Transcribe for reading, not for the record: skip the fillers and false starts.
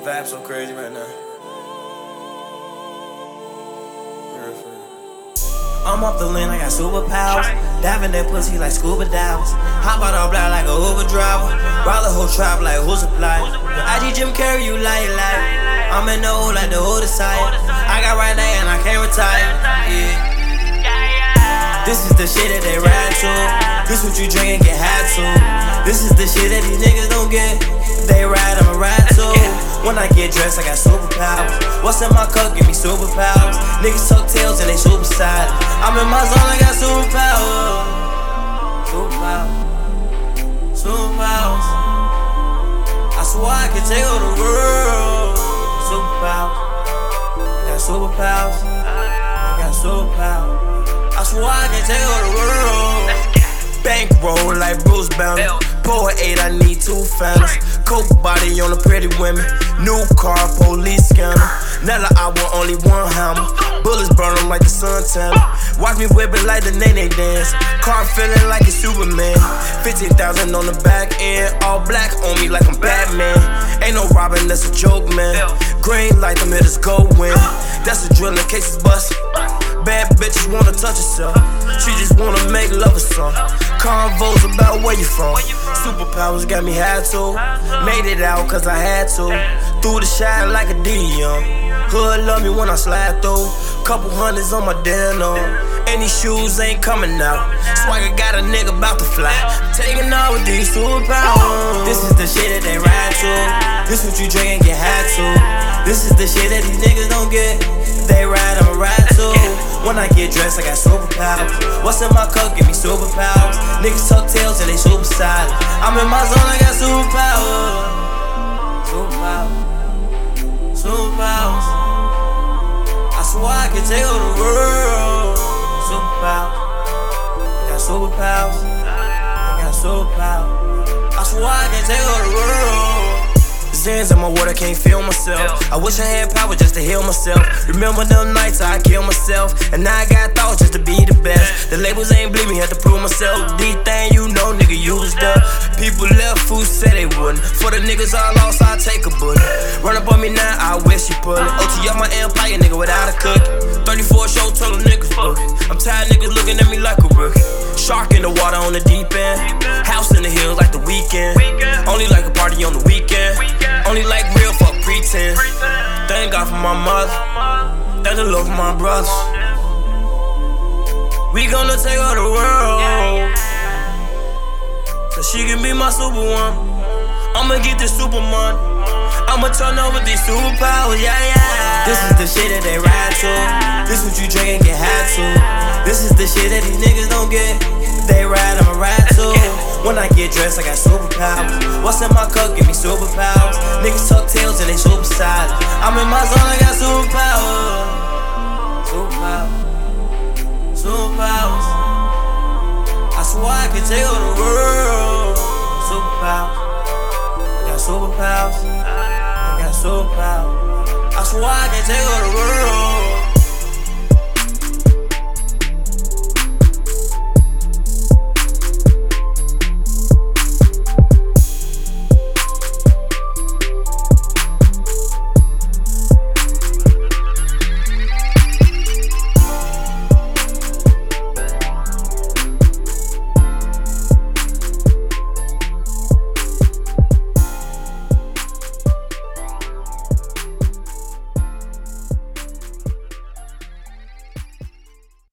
vibe so crazy right now. I'm up the lane, I got superpowers. Diving that pussy like scuba divers. Hop out on block like a Uber driver. Roll the whole tribe like who's supply. IG Jim carry you like. I'm in the O like the older side. I got right now and I can't retire. Yeah. This is the shit that they ride to. This what you drink and get high to. This is the shit that these niggas don't get. They ride, I'ma ride too. When I get dressed, I got superpowers. What's in my cup, give me superpowers. Niggas tuck tails and they super silent. I'm in my zone, I got superpowers. Superpowers. I swear I can take over the world. Superpowers. Got superpowers. I got superpowers. I swear I can take over the world. Bankroll like Bruce Banner. Pour 8, I need 2 phantoms. Coke body on the pretty women. New car, police scanner. Nella, I want only 1 hammer. Bullets burn them like the sun tanner. Watch me whip it like the Nene dance. Car feeling like a Superman. 15,000 on the back end. All black on me like I'm Batman. Ain't no robbing, that's a joke, man. Green light, them hitters go win. That's a drill in case it's bustin'. Bad bitches wanna touch herself. She just wanna make love or something. Convos about where you from. Superpowers got me high too. Made it out cause I had to. Threw the shine like a Dion. Hood love me when I slide through. Couple hundreds on my denim. And these shoes ain't coming out. Swagger got a nigga about to fly. Taking out with these superpowers. This is the shit that they ride to. This what you drink and get high to. This is the shit that these niggas don't get. They ride, I'ma ride too. When I get dressed, I got superpowers. What's in my cup, give me superpowers. Niggas tuck tails and they super silent. I'm in my zone, I got superpowers. Superpowers. I swear I can take over the world. Superpowers. Got superpowers. I got superpowers. I swear I can take over the world. Zans in my water, can't feel myself. I wish I had power just to heal myself. Remember them nights I killed myself. And now I got thoughts just to be the best. The labels ain't believe me, had to prove myself. D-thing, you know, nigga, you was there. People left, who said they wouldn't. For the niggas I lost, I take a bullet. Run up on me now, I wish you pull it. OT up my empire, nigga, without a cook. 34 show, tell them niggas book it. I'm tired niggas looking at me like a rookie. Shark in the water on the deep end. House in the hills like the weekend. Only like a party on the weekend. Only like real, fuck pretend. Thank God for my mother. Thank the Lord for my brothers. We gonna take over the world. So she can be my superwoman. I'ma get this super money. I'ma turn over these superpowers, yeah. This is the shit that they ride to. This what you drink and get high to. This is the shit that these niggas don't get. They ride, I'ma ride too. When I get dressed, I got superpowers. What's in my cup, give me superpowers. Niggas tuck tails and they super silent. I'm in my zone, I got superpowers. Superpowers. I swear I can take over the world. Superpowers. I got superpowers. I got superpowers. I swear I can take over the world.